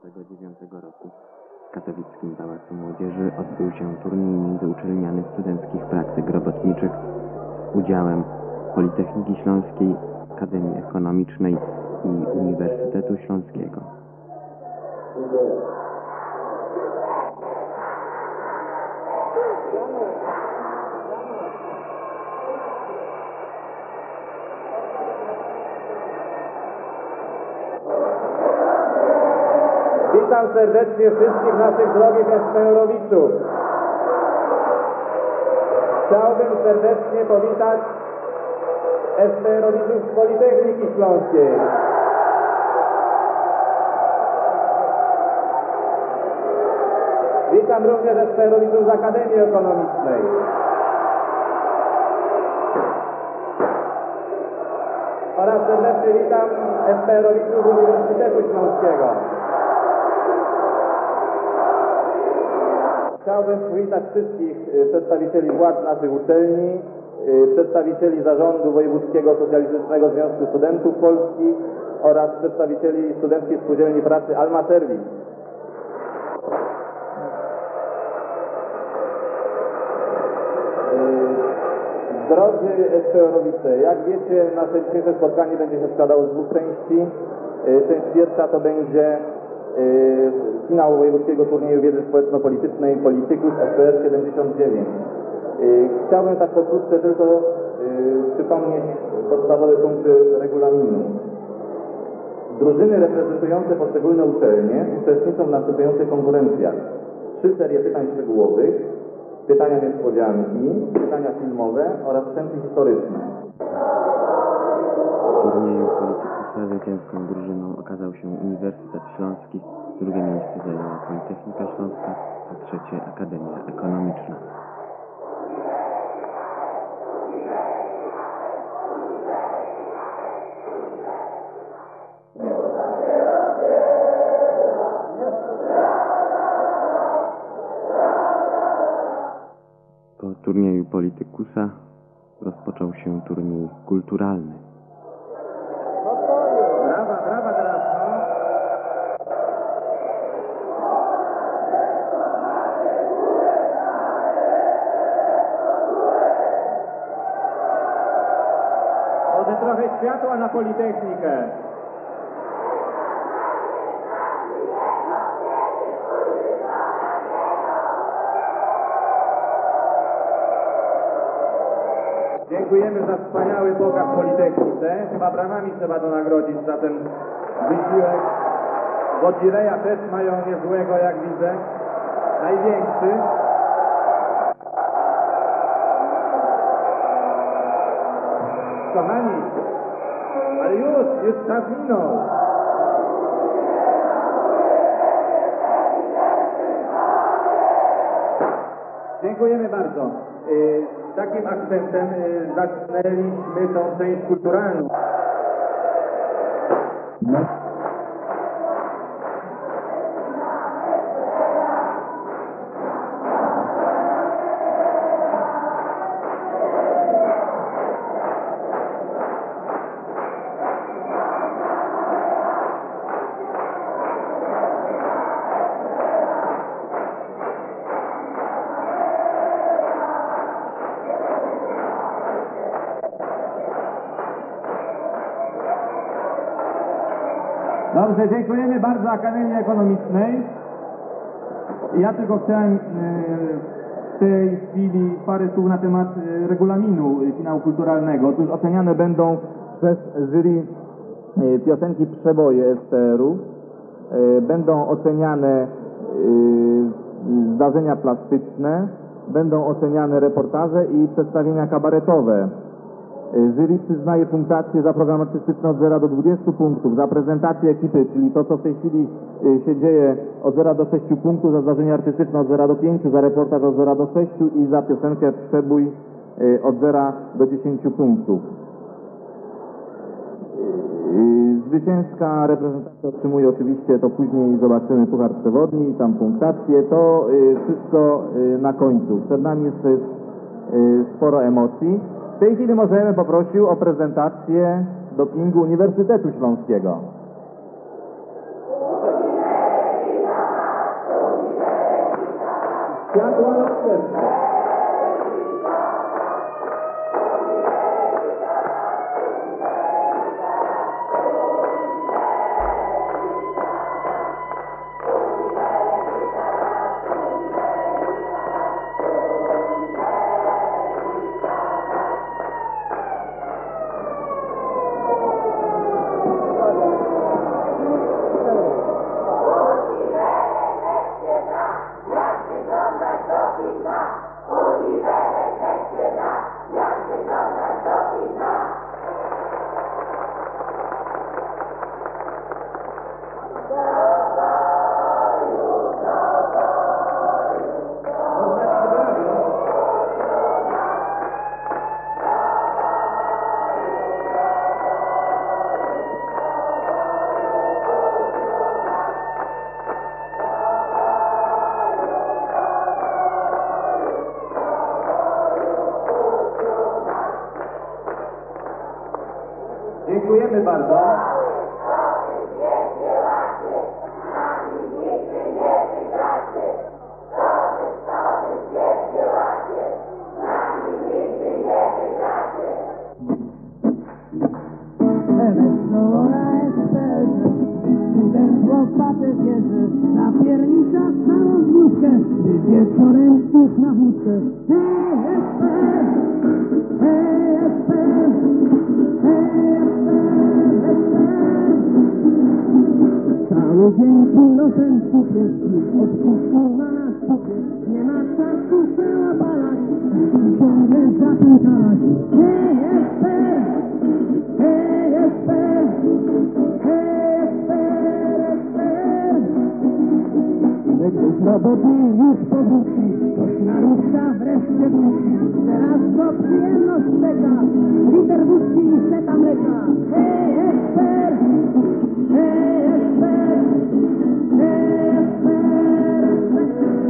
2009 roku w katowickim Pałacu Młodzieży odbył się turniej międzyuczelniany studenckich praktyk robotniczych z udziałem Politechniki Śląskiej, Akademii Ekonomicznej i Uniwersytetu Śląskiego. Witam serdecznie wszystkich naszych drogich SPR-owiczów. Chciałbym serdecznie powitać SPR-owiczów z Politechniki Śląskiej. Witam również SPR-owiczów z Akademii Ekonomicznej. Oraz serdecznie witam SPR-owiczów z Uniwersytetu Śląskiego. Chciałbym powitać wszystkich przedstawicieli władz naszych uczelni, przedstawicieli Zarządu Wojewódzkiego Socjalistycznego Związku Studentów Polskich oraz przedstawicieli Studenckiej Spółdzielni Pracy Alma Service. Drodzy SPR-owicze, jak wiecie, nasze dzisiejsze spotkanie będzie się składało z dwóch części. Część pierwsza to będzie finał wojewódzkiego turnieju wiedzy społeczno-politycznej Politykus SPR 79. Chciałbym tak pokrótce tylko przypomnieć podstawowe punkty regulaminu. Drużyny reprezentujące poszczególne uczelnie uczestniczą w następujących konkurencjach. 3 serie pytań szczegółowych, pytania niespodzianki, pytania filmowe oraz wstępy historyczne. W turnieju Politikusa zwycięską drużyną okazał się Uniwersytet Śląski, drugie miejsce zajęła Politechnika Śląska, a trzecie Akademia Ekonomiczna. Po turnieju Politikusa rozpoczął się turniej kulturalny. Brawa teraz, no. Może trochę światła na Politechnikę. Dziękujemy za wspaniały pokaz w Politechnice. Chyba bramami trzeba to nagrodzić za ten wysiłek. Wodzireja też mają niezłego, jak widzę. Największy. Kochani, ale już czas minął. Dziękujemy bardzo. Takim akcentem zaczynaliśmy tą część kulturalną. Dobrze, dziękujemy bardzo Akademii Ekonomicznej. Ja tylko chciałem w tej chwili parę słów na temat regulaminu finału kulturalnego. Otóż oceniane będą przez jury piosenki przeboje SPR-u. Będą oceniane zdarzenia plastyczne, będą oceniane reportaże i przedstawienia kabaretowe. Jury przyznaje punktację za program artystyczny od 0 do 20 punktów, za prezentację ekipy, czyli to, co w tej chwili się dzieje, od 0 do 6 punktów, za zdarzenie artystyczne od 0 do 5, za reportaż od 0 do 6 i za piosenkę przebój od 0 do 10 punktów. Zwycięska reprezentacja otrzymuje oczywiście, to później zobaczymy, puchar przewodni, tam punktację, to wszystko na końcu. Przed nami jeszcze jest sporo emocji. W tej chwili możemy poprosić o prezentację dopingu Uniwersytetu Śląskiego. Światła następne. Dziękujemy bardzo. Ten chłopatek wierzy, napiernicza całą dniówkę, gdy wieczorem już na wódce. Hej, Esper! Hej, Esper! Hej, Esper! Esper! Cały dzień kilofem cukier, od puszku na nas cukier. Nie ma czasu się opalać, musi ciągle zapękalać. Hej, Esper! Hej, Esper! Hej, Esper! Esper! Gdy robotni już powróci, coś narusza wreszcie dusi. Teraz go przyjemność czeka, liter wódki i seta mleka. Hej, Esper! Hej, Esper! Hej, Esper! Esper!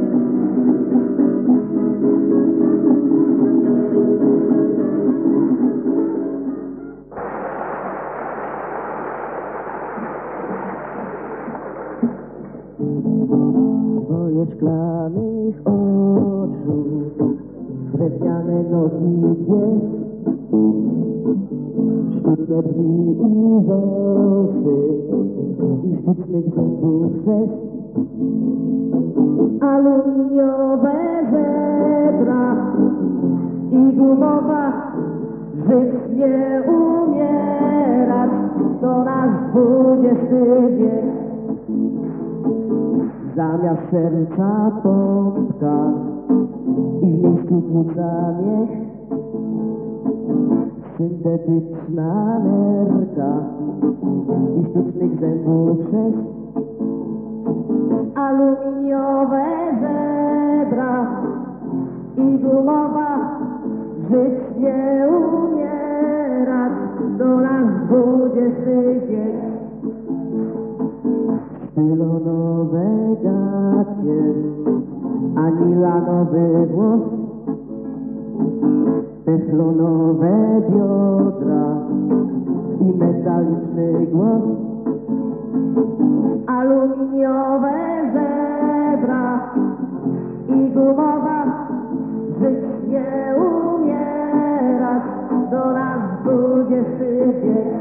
Twoje szklanych oczu, drewniane nogi dwie, sztuczne drzwi i rzęsy, i sztucznych zębów sześć, aluminiowe żebra i gumowa, żyć nie umierać, to nasz XX wiek. Zamiast serca pompka i w miejscu płuca miech, syntetyczna nerka i sztucznych zębów sześć, aluminiowe żebra i gumowa, żyć nie umierać, to nasz XX wiek. Pylonowe gacie, ani lanowy włos, teflonowe biodra i metaliczny głos, aluminiowe żebra i gumowa, żyć nie umierać, do nas XX wiek.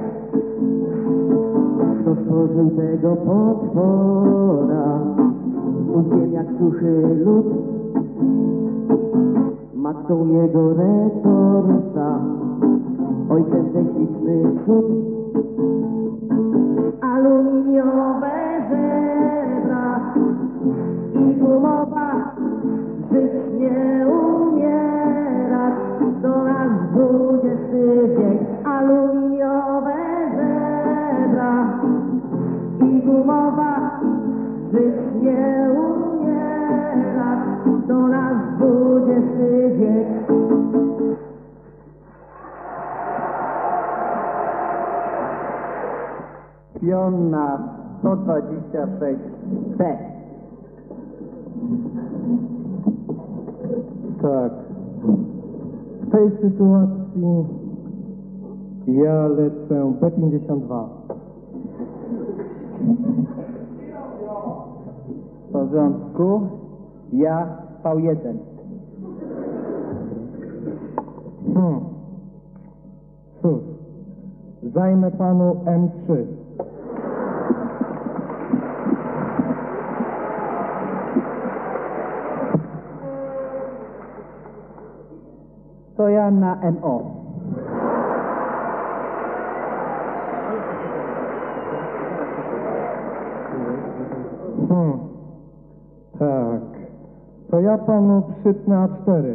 Kto stworzył tego potwora, uziem jak suchy lód, matką jego retorta, ojcem technicznych cud. Aluminiowe żebra i gumowa, żyć nie umierać, do nas XX wiek. Aluminiowe żebra i gumowa, żyć nie umierać, do nas XX wiek. Pion na 126C. Tak. W tej sytuacji ja lecę B52. W porządku. Ja V1. Cóż, zajmę panu M3. To ja na MO. Tak. To ja panu przytnę A4.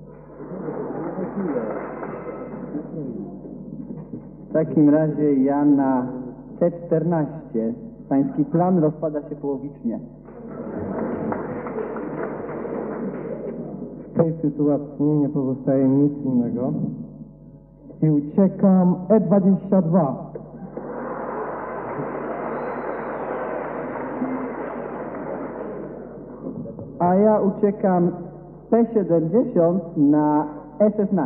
W takim razie ja na C14. Pański plan rozpada się połowicznie. W tej sytuacji nie pozostaje nic innego i uciekam E22. A ja uciekam P70 na E16.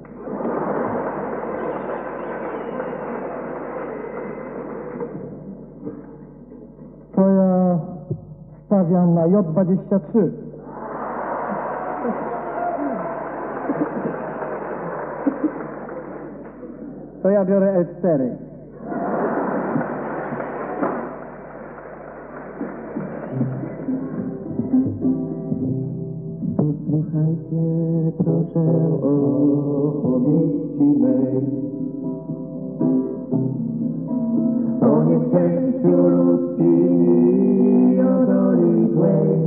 To ja stawiam na J23. To ja biorę L4. Posłuchajcie proszę opowieści mej o nieszczęściu ludzkim i o doli złej.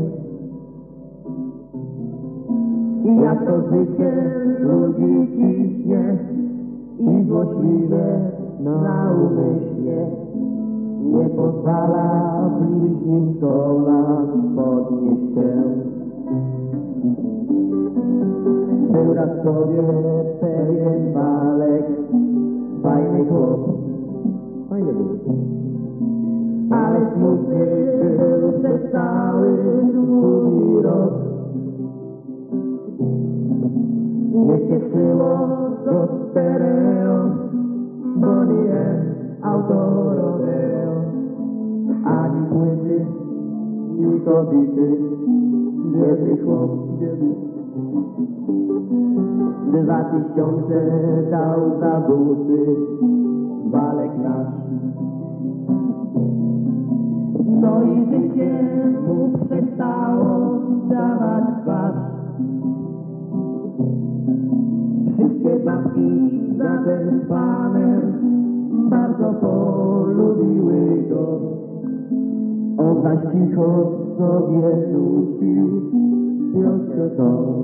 I jak to życie ludzi ciśnie i złośliwie na umyśle nie pozwala bliźnim z kolan podnieść się. Był raz sobie pewien Walek, fajny chłop, fajny był, ale smutny był przez cały długi rok. Nie cieszyło go stereo, bo nie auto rodeo, ani płyty, ni kobiety, biedny chłop. 2000 dał za buty Walek nasz. No i życie mu przestało dawać twarz. Wszystkie babki za ten panem bardzo polubiły go. On zaś cicho sobie nucił pioskę tą.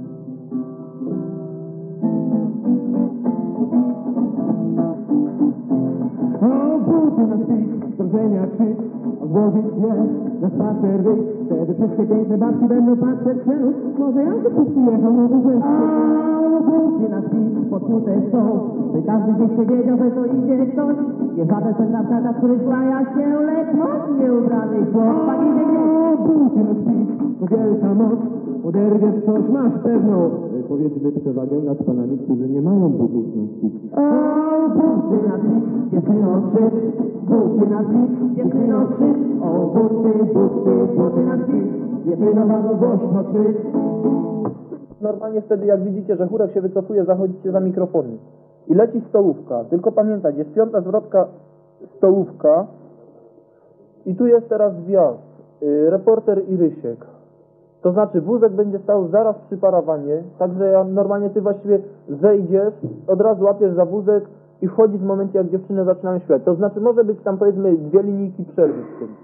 O, buty na spis, drżenia krzyk, odłożyć je na spacer wyjść. Wtedy wszystkie piękne babki będą patrzeć się. Może ja tu przyjechał na dłużej. O, buty na spis, potknute są, by każdy z nich się wiedział, że to idzie ktoś. Nie żaden sędzia, który szlaja się, lecz modnie ubrany chłopak idzie gdzieś. O, buty na spis, to wielka moc, oderwie coś masz pewną, powiedzmy, przewagę nad panami, którzy nie mają butów na spis. O, buty na spis, dziewczyno krzycz, buty na spis, dziewczyno krzycz. O, buty na spis, dziewczyno bardzo głośno krzycz. Normalnie wtedy, jak widzicie, że chórek się wycofuje, zachodzicie za mikrofony. I leci stołówka. Tylko pamiętać, jest piąta zwrotka stołówka. I tu jest teraz zwiast. Reporter i Rysiek. To znaczy wózek będzie stał zaraz przy parawanie. Także normalnie ty właściwie zejdziesz, od razu łapiesz za wózek i wchodzisz w momencie, jak dziewczyny zaczynają śpiewać. To znaczy może być tam, powiedzmy, 2 linijki przerwy w tym.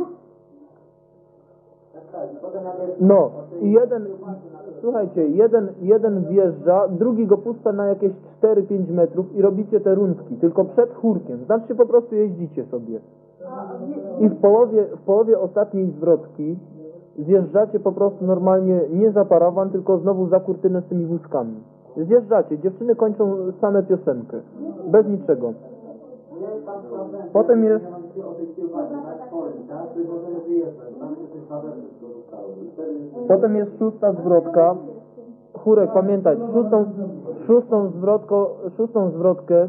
No i słuchajcie, jeden wjeżdża, drugi go puszcza na jakieś 4-5 metrów i robicie te rundki, tylko przed chórkiem. Znaczy po prostu jeździcie sobie. I w połowie ostatniej zwrotki zjeżdżacie po prostu normalnie nie za parawan, tylko znowu za kurtynę z tymi wózkami. Zjeżdżacie, dziewczyny kończą same piosenkę, bez niczego. Potem jest szósta zwrotka. Chórek, pamiętaj, szóstą zwrotkę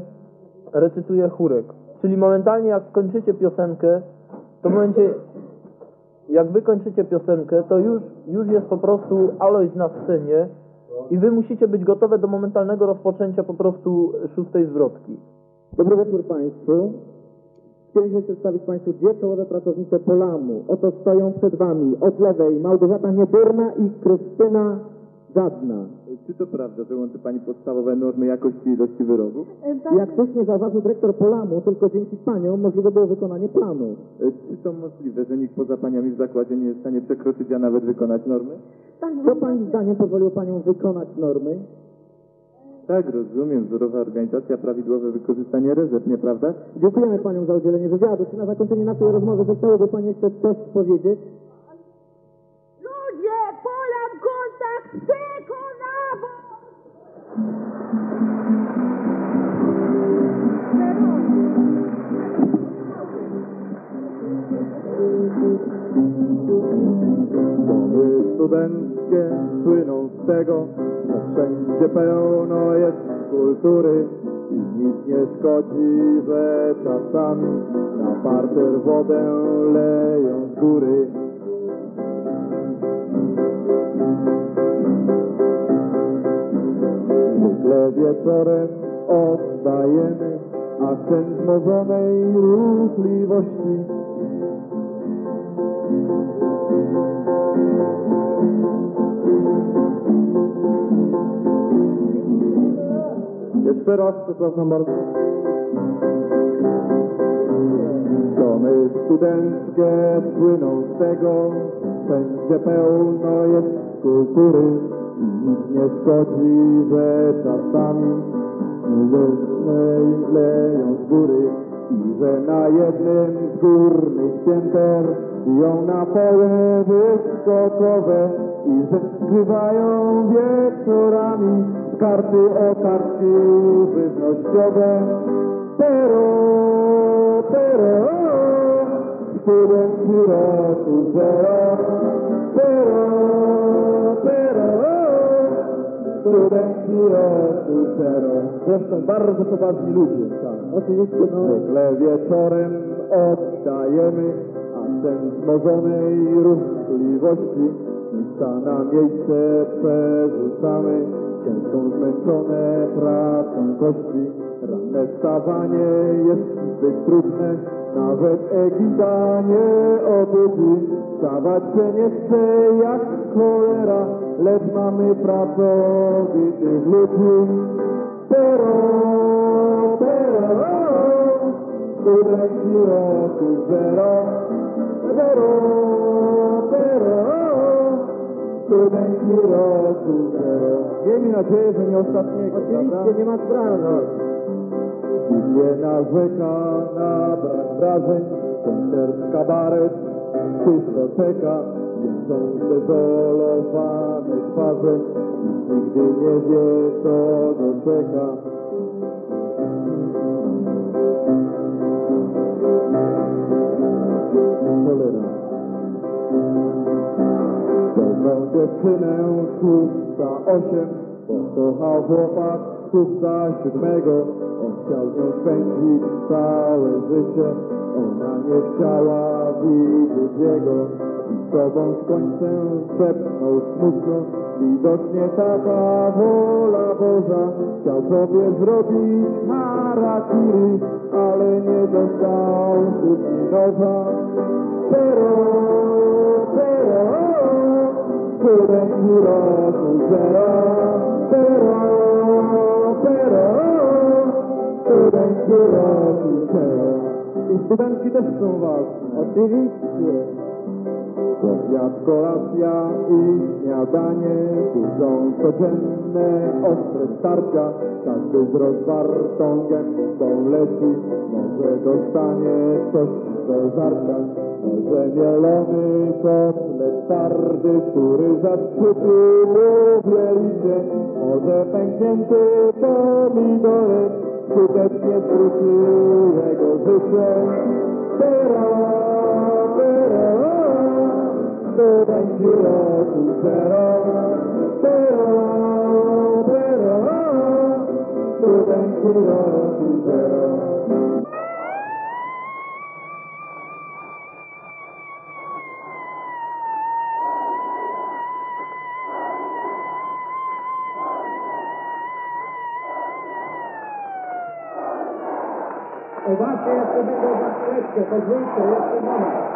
recytuje chórek. Czyli momentalnie jak skończycie piosenkę, to w momencie jak wy kończycie piosenkę, to już jest po prostu Alojz na scenie i wy musicie być gotowe do momentalnego rozpoczęcia po prostu szóstej zwrotki. Dobry wieczór Państwu. Chcieliśmy przedstawić Państwu dwie czołowe pracownice Polamu. Oto stoją przed Wami od lewej Małgorzata Niedurna i Krystyna Żadna. Czy to prawda, że łączy Pani podstawowe normy jakości i ilości wyrobów? Jak słusznie zauważył dyrektor Polamu, tylko dzięki Paniom możliwe było wykonanie planu. Czy to możliwe, że nikt poza Paniami w zakładzie nie jest w stanie przekroczyć, a nawet wykonać normy? Co Pani zdaniem pozwoliło Paniom wykonać normy? Tak, rozumiem. Wzorowa organizacja, prawidłowe wykorzystanie rezerw, nieprawda? Dziękujemy Paniom za udzielenie wywiadu. Czy na zakończenie naszej rozmowy zechciałyby Pani jeszcze coś powiedzieć? Ludzie, Polam kontakt przekonało! Domy studenckie słyną z tego, że wszędzie pełno jest kultury i nic nie szkodzi, że czasami na parter wodę leją z góry. Zwykle wieczorem oddajemy akcent wzmożonej ruchliwości. Jeszcze raz, przepraszam bardzo. Domy studenckie słyną z tego, wszędzie pełno jest kultury i nic nie szkodzi, że czasami leją z góry i że na jednym z górnych pięter piją napoje wyskokowe i że zgrywają wieczorami karty o kartki żywnościowe. Pero, studenci roku zero. Pero, studenci roku zero. Zresztą bardzo poważni ludzie, tak. Oczywiście, zwykle wieczorem oddajemy akcent wzmożonej ruchliwości. Miejsca na miejsce przerzucamy, ciężką zmęczone pracą kości. Ranne wstawanie jest zbyt trudne, nawet egida nie obudzi. Wstawać się nie chce jak cholera, lecz mamy pracowitych ludzi. Pero, studenci roku zero. Studenci roku zero. Miejmy nadzieję, że nie ostatniego. Oczywiście, nie ma sprawy. Nie narzeka na brak wrażeń, koncert, kabaret, dyskoteka, są zdezolowane twarze, nigdy nie wie, co go czeka. Cholera. Dobrą dziewczynę szósta 8 pokochał chłopak szósta 7. On chciał z nią spędzić całe życie, ona nie chciała widzieć jego. I z sobą z końcem szepnął smutno, widocznie taka wola Boża. Chciał sobie zrobić harakiri, ale nie dostał sztuki noża. Pero, studenci roku zero. Pero, studenci roku zero. I studentki też są ważne. Oczywiście. Obiad, kolacja i śniadanie, tu są codzienne ostre starcia. Każdy z rozwartą gębą leci, może dostanie coś do żarcia. Może mielony kotlet twardy, który zastrzypi lubieliście. Może pęknięty pomidorek skutecznie skróci jego życie. Pero, studenci roku zero. Pero, studenci roku zero. Zobaczcie, jeszcze będą za chwileczkę, pozwólcie, jeszcze moment.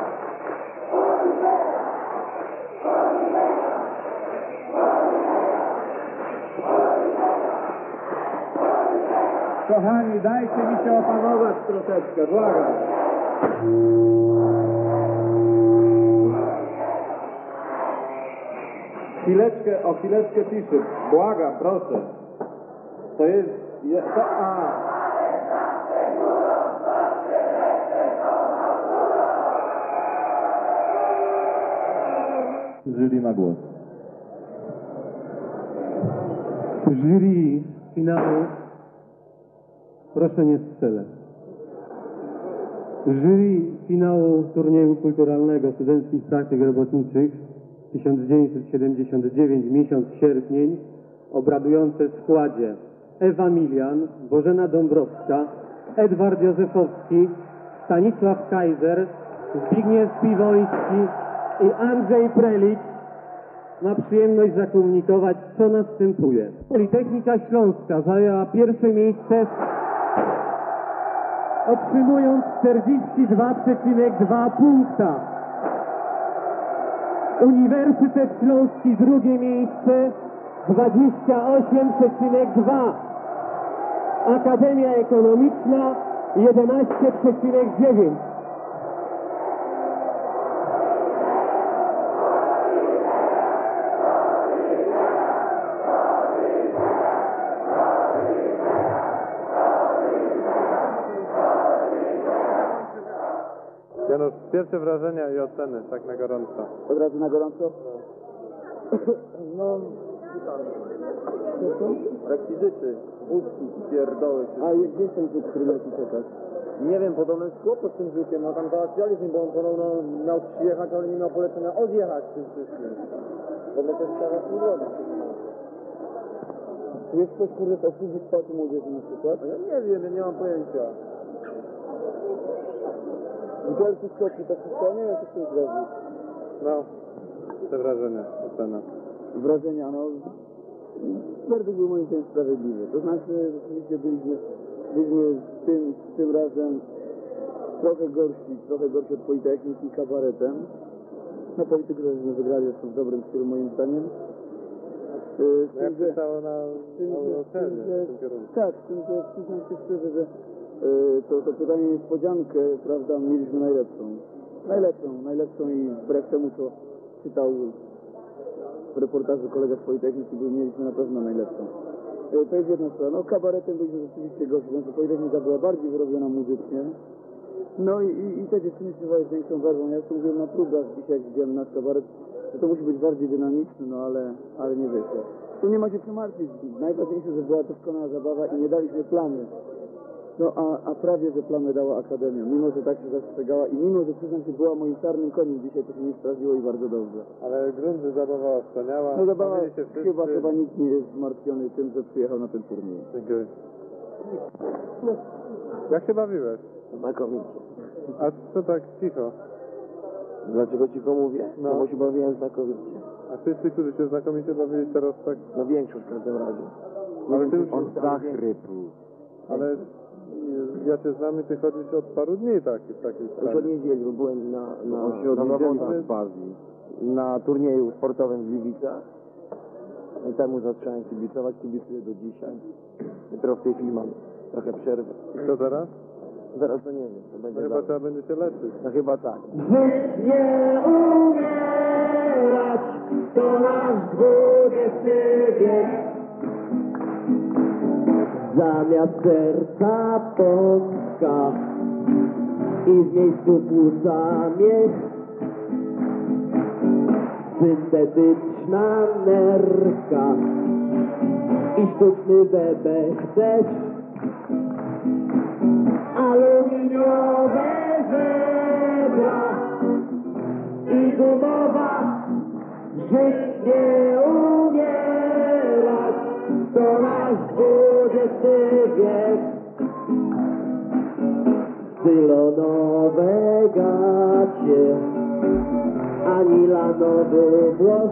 Kochani, dajcie mi się opanować troszeczkę, błagam. O chwileczkę ciszy. Błagam, proszę. To jest... Jury ma głos. Jury finału, proszę nie strzelać. Jury finału turnieju kulturalnego studenckich praktyk robotniczych 1979, miesiąc sierpień, obradujące w składzie Ewa Milian, Bożena Dąbrowska, Edward Józefowski, Stanisław Kaiser, Zbigniew Piwoński i Andrzej Prelicz, ma przyjemność zakomunikować, co następuje. Politechnika Śląska zajęła pierwsze miejsce, otrzymując 42,2 punkta. Uniwersytet Śląski drugie miejsce 28,2. Akademia Ekonomiczna 11,9. Janusz, pierwsze wrażenia i oceny, tak na gorąco. Od razu na gorąco? No, rekwizyty, wózki, pierdoły. A gdzie jest ten żuk, który miał tu czekać? Nie wiem, podobno jest kłopot z tym żukiem, no tam załatwiali z nim, bo on podobno miał przyjechać, ale nie miał polecenia odjechać z tym wszystkim. Bo to też trzeba służować. Tu jest ktoś, kurde, z obsługi sportu młodzieży na przykład? Ja nie wiem, ja nie mam pojęcia. Widziałem tu skoki, to wszystko, nie wiem, co z tym zrobić. No, te wrażenia, ocena. Wrażenia, no... Werdykt był moim zdaniem sprawiedliwy. To znaczy, rzeczywiście byliśmy tym razem trochę gorsi od Politechniki kabaretem. No politykę żeśmy wygrali, zresztą w dobrym stylu moim zdaniem. Jak pisało na ocenie w tym kierunku? Tak, z tym, że przyznam się szczerze, że to pytanie niespodziankę, prawda, mieliśmy najlepszą i wbrew temu, co czytał w reportażu kolega z Politechniki, mieliśmy na pewno najlepszą. To jest jedna sprawa. No kabaretem byliśmy rzeczywiście gorsi, znaczy Politechnika była bardziej wyrobiona muzycznie. No i te dziewczyny śpiewały z większą werwą. Ja już to mówiłem na próbach dzisiaj, jak widziałem nasz kabaret, że to musi być bardziej dynamiczny, no ale nie wyszło. Tu nie ma się co martwić. Najważniejsze, że była doskonała zabawa i nie daliśmy plamy. No a prawie, że plamę dała Akademia, mimo że tak się zastrzegała i mimo, że przyznam się, była moim czarnym koniem, dzisiaj to się nie sprawdziło i bardzo dobrze. Ale grunt zabawa wspaniała. No zabawa, Bawili się wszyscy. chyba nikt nie jest zmartwiony tym, że przyjechał na ten turniej. Dziękuję. Jak się bawiłeś? Znakomicie. A co tak cicho? Dlaczego cicho mówię? No. Bo się bawiłem znakomicie. A wszyscy, którzy się znakomicie bawili, teraz tak... No większość w każdym razie. Ale ty już... On zachrypł. Ale ja cię znam i ty chodzisz od paru dni taki, w takim Już stanie. od niedzieli, bo byłem na niedzieli zawodach bawi. Na turnieju sportowym w Gliwicach. I temu zacząłem kibicuję do dzisiaj. Dopiero w tej chwili mam trochę przerwy. I co teraz? Zaraz to nie wiem, to No będzie chyba dalej. trzeba będzie się leczyć. No chyba tak. Żyć nie umierać, to nasz XX wiek. Zamiast serca pąska i w miejscu płuca miech, syntetyczna nerka i sztuczny bebek też. Aluminiowe żebra i gumowa, żyć nie umierać, to nasz XX wiek. Stylonowe gacie, anilanowy włos,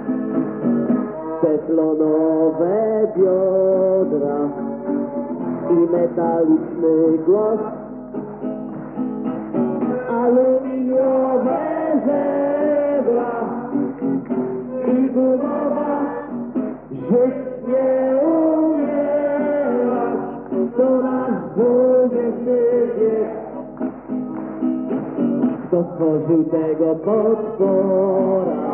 teflonowe biodra i metaliczny głos. Aluminiowe żebra i gumowa, żyć nie umierać, to nasz XX wiek. Kto stworzył tego potwora?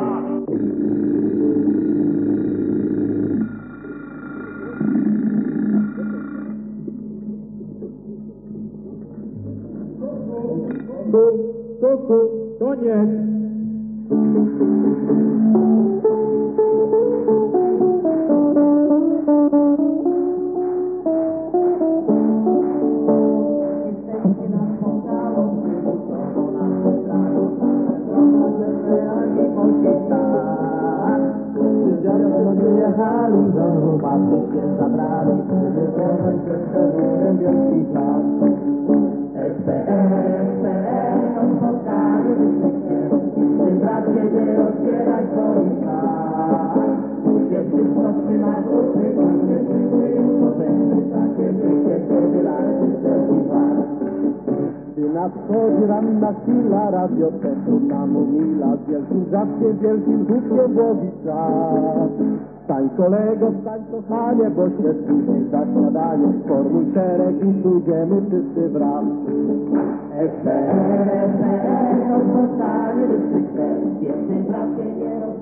Koniec! Jesteście nas pokało, przymusowo nas wybrało, rozwiązane i polski stan. Wszyscy przyjechali, do pasy się zabrali, wywiązać przez ten wielki plan. SPR, to spotkanie wyszczyknie, ty bracie nie rozbieraj swoich szat. Się wszystko trzyma grupy, takie żyły, to będzie takie życie, wtedy lasy serwiwar. Gdy nadchodzi ranna chwila, radioteku nam umila, z wielkim żabkiem, wielkim głupkiem błogi czas. Stań kolego, stań kochanie, bo się spóźni za śniadanie, formuj szereg i pójdziemy wszyscy wraz. SPR, to spotkanie wyszczyknie, ty bracie nie rozbieraj